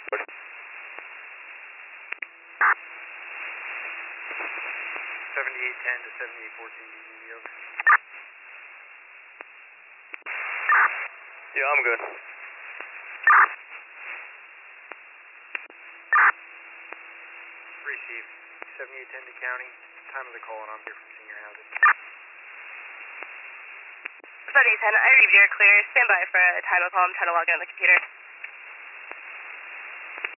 7810 to 7814, BGB, over. Yeah, I'm good. Received. 7810 to county. Time of the call, and I'm here from senior housing. 7810, I received your clear. Stand by for a time of call. I'm trying to log in on the computer.